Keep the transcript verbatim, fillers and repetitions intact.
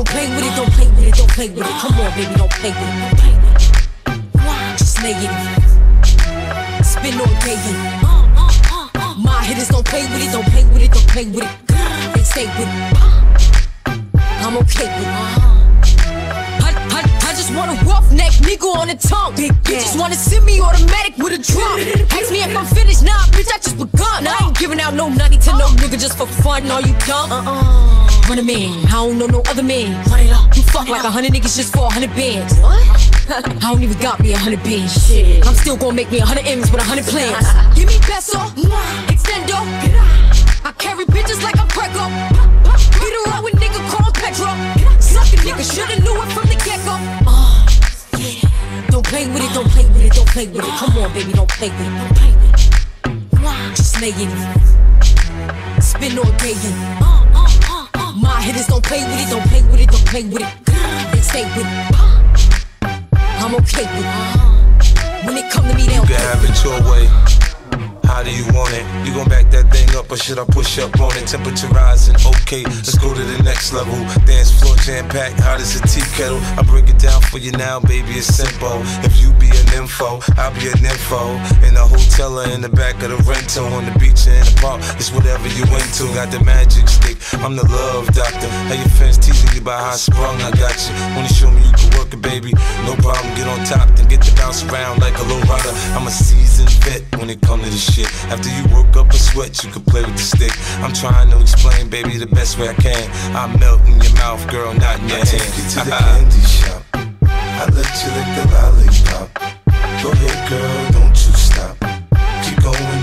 play with it, don't play with it, don't play with it. Come on, baby, don't play with it, don't play with it. Just lay it. Spin on day it. My hitters don't play with it, don't play with it, don't play with it. They stay with it. I'm okay with it. I, I, I just want a roughneck nigga on the tongue. Big you just wanna send me automatic with a drum. Ask me if I'm finished, nah, bitch, I just begun. I ain't giving out no nutty to no nigga just for fun. Are you dumb? Uh-uh. Run a man, I don't know no other man. You fuck like a hundred niggas just for a hundred bands. What? I don't even got me a hundred bands. Shit. I'm still gonna make me a hundred M's with a hundred plans. Give me peso, extendo. I carry bitches like I'm Prego. Beat her out with nigga called Petro. Suck a nigga, shoulda knew it from the get-go. Uh, yeah. Don't play with it, don't play with it, don't play with it. Come on, baby, don't play with it, don't play with it. Just lay it. Spin all day in. My hitters don't play with it, don't play with it, don't play with it. They stay with it. I'm okay with it. When it come to me, they don't you can have it your way. How do you want it? You gon' back that thing up or should I push up on it? Temperature rising, okay, let's go to the next level. Dance floor jam-packed, hot as a tea kettle. I break it down for you now, baby, it's simple. If you be an info, I'll be an info. In the hotel or in the back of the rental, on the beach or in the park, it's whatever you into. Got the magic stick, I'm the love doctor. How your fans teasing you about how I sprung, I got you. Wanna show me you can work it, baby? No problem, get on top, then get to bounce around like a low rider. I'm a seasoned vet when it come to this shit. After you work up a sweat, you can play with the stick. I'm trying to explain, baby, the best way I can. I melt in your mouth, girl, not in your I hand. Take you to the candy shop. I let you lick the lollipop. Go ahead, girl, don't you stop. Keep going